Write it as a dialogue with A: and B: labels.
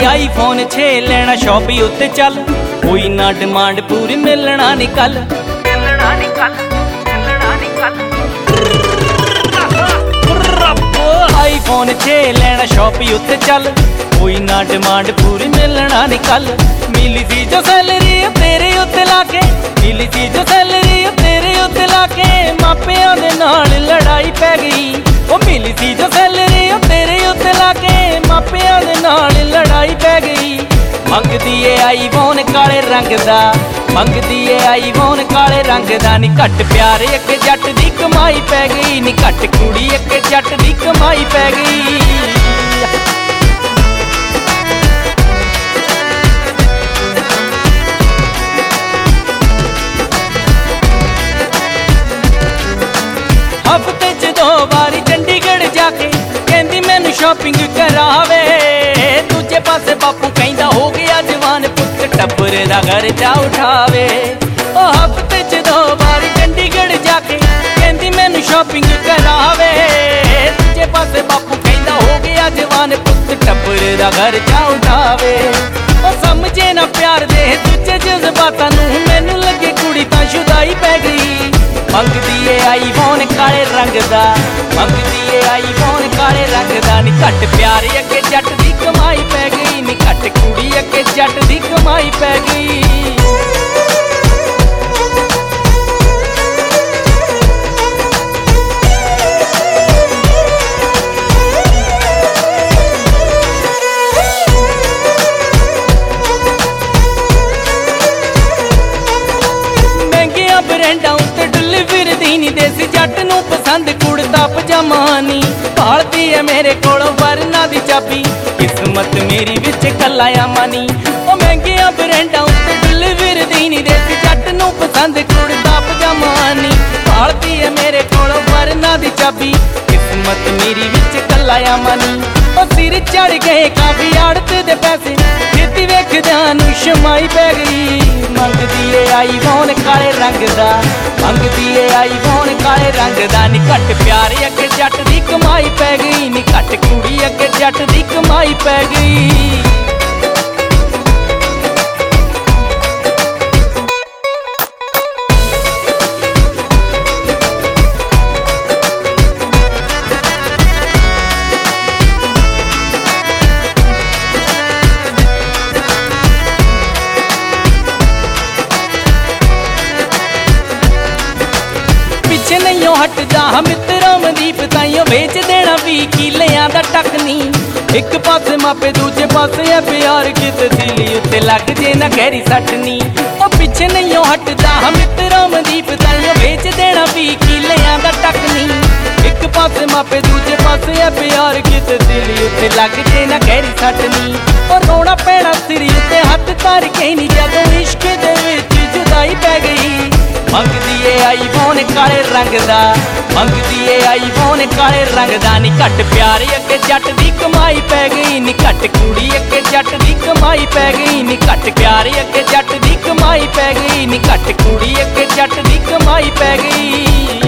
A: IPhone 6 लेना shoppe उत्ते चल, कोई ना डिमांड पूरी मिलना निकल। आईफोन 6 लेना शॉपी उत्ते चल, कोई ना डिमांड पूरी मिलना निकल। मिली सी जो सैलरी तेरे उत्ते लाके, मिली सी जो सैलरी तेरे उत्ते लाके, मापियां दे नाल लड़ाई पै गई। ओ मिली सी जो सैलरी तेरे उत्ते लाके, मापियां दे नाल लड़ाई पै गई। मंगदी ए आईफोन काले रंग दा, मंगदी ए आईफोन काले रंग दा। नी घट प्यार अगे जट दी कमाई पै गई, नी घट कुड़ी अगे जट दी कमाई पै गई। हफ्ते च 2 बारी चंडीगढ़ जाके कहंदी मैनू शॉपिंग करावे, दूजे पासे बापू कहंदा हो गया जवान पुत टब्बर दा खर्चा उठावे। ओ हफ्ते च 2 बारी चंडीगढ़ जाके कहंदी मैनू शॉपिंग करावे, दूजे पासे बापू कहंदा हो गया जवान पुत टब्बर दा खर्चा उठावे। ओ समझे ना प्यार दे दूजे जज्बातां नूं, मैनू लगे कुड़ी तां शुदाई पै गई। मंगदी ए आईफोन काले रंग दा, मंगदी ए आईफोन काले रंग दा। नी घट प्यार अगे जट दी कमाई पै गई, नी घट कुड़ी अगे जट दी कमाई पै गई। महंगिया ब्रांडां उत्ते डुल्ली फिरदी नी, देसी जट नूं पसंद कुड़ता पजामा नी। भालदी है मेरे कोलों वरना दी चाबी, किस्मत मेरी विच कल्ला मानी। ओ महंगिया ब्रांडां उत्ते डुल्ली फिरदी नी, देसी जट नूं पसंद कुड़ता पजामा नी। भालदी है मेरे कोलों वरना दी चाबी, किस्मत मेरी विच कल्ला मानी। ओ सिर चढ़ गए काफी आड़त दे पैसे, खेती वेखदियां नूं शमाई पै गई। मंगदी ए आईफोन काले रंग दा, मंगदी ए आईफोन काले रंग दा। नी घट प्यार अगे जट दी कमाई पै गई, नी घट कुड़ी अगे जट दी कमाई पै गई। पिछे नहीं हट जा मित्रा मनदीप, ताइयों बेच देना 20 किलियां दा टकनी। एक पासे मापे दूजे पासे है प्यार, किते दिली उत्ते लग जे ना गहरी सटनी। ओ पिछे नहीं हट जा मित्रा मनदीप, ताइयों बेच देना 20 किलियां दा टकनी। एक पासे मापे दूजे पासे है प्यार, किते दिली उत्ते लग जे ना गहरी सटनी। ओ रोना पैना सिर उत्ते हथ धर के नी, जदों इश्क दे विच जुदाई पै गई। मंगदी ए आईफोन काले रंग दा, मंगदी ए आईफोन काले रंग दा। नी घट प्यार अगे जट दी कमाई पै गई, नी घट कुड़ी अगे जट दी कमाई पै गई। नी घट प्यार अगे जट दी कमाई पै गई, नी घट कुड़ी अगे जट दी कमाई पै गई।